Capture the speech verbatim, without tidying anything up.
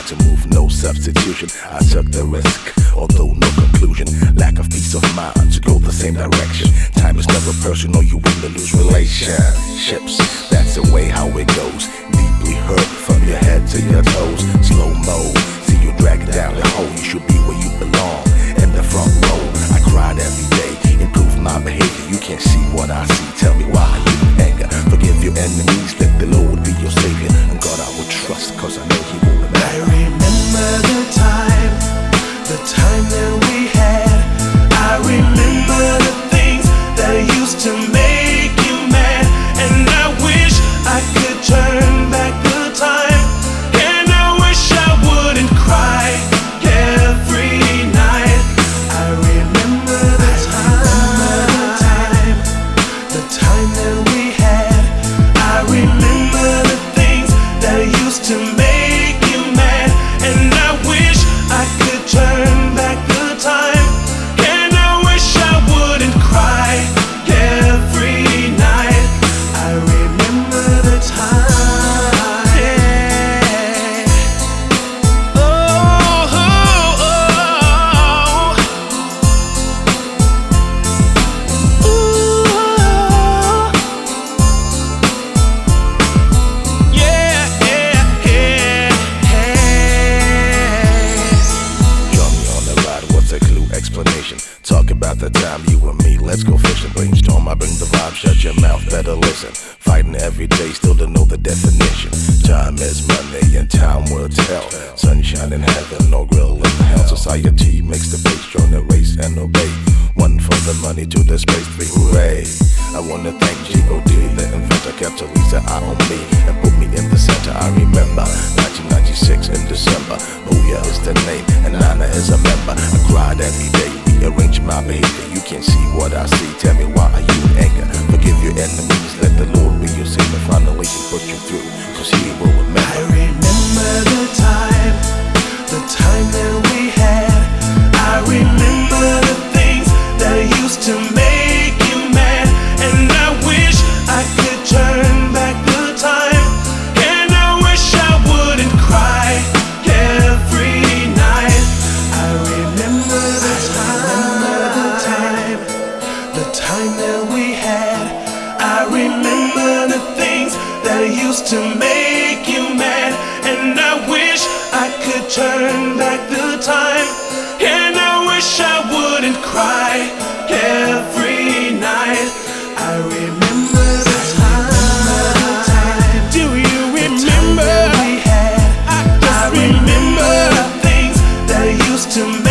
to move, no substitution. I took the risk, although no conclusion. Lack of peace of mind to go the same direction. Time is never personal, you win or lose relationships. That's the way how it goes. Deeply hurt from your head to your toes. Slow mo, see you drag down the hole. You should be where you belong, in the front row. I cried every day, improve my behavior. You can't see what I see, tell me why you anger. Forgive your enemies, let the Lord be your savior. And God I will trust, cause I know He will remember. I remember the time, the time that we had. I remember the things that used to make you mad. And I wish I could turn back the time. And I wish I wouldn't cry every night. I remember the time, the time that we had. I remember the things that used to make you mad. And I wish I could turn back the time. And I wish I wouldn't cry every night. I remember the time. Yeah. Oh, oh, oh. Ooh. Yeah, yeah, yeah, yeah. Join me on the ride, what's a clue explanation? Talk about the time you and me, let's go fishing. Brainstorm, I bring the vibe, shut your mouth, better listen. Fighting every day, still don't know the definition. Time is money and time will tell. Sunshine in heaven, no grill in hell. Society makes the pace, join the race and obey. One for the money, two the space, three hooray. I wanna thank G O D, the inventor, kept Lisa eye on me and put me in the center. I remember nineteen ninety-six in December. Booyah is the name and Nana is a member. I cried every day, rearrange my behavior. You can't see what I see, tell me why are you in anger? Forgive your enemies, let the Lord be your savior. Finally He put you through, cause He will remember. I remember the time, the time that we had. I remember the things that used to make you mad. And I wish I could turn back the time. And I wish I wouldn't cry every night. I remember the time, the time that we had. I remember the things that used to make you mad. And I wish I could turn back the time. And I wish I wouldn't cry every night. I remember the time. Do you remember? The time that we had. I, I remember the things that used to make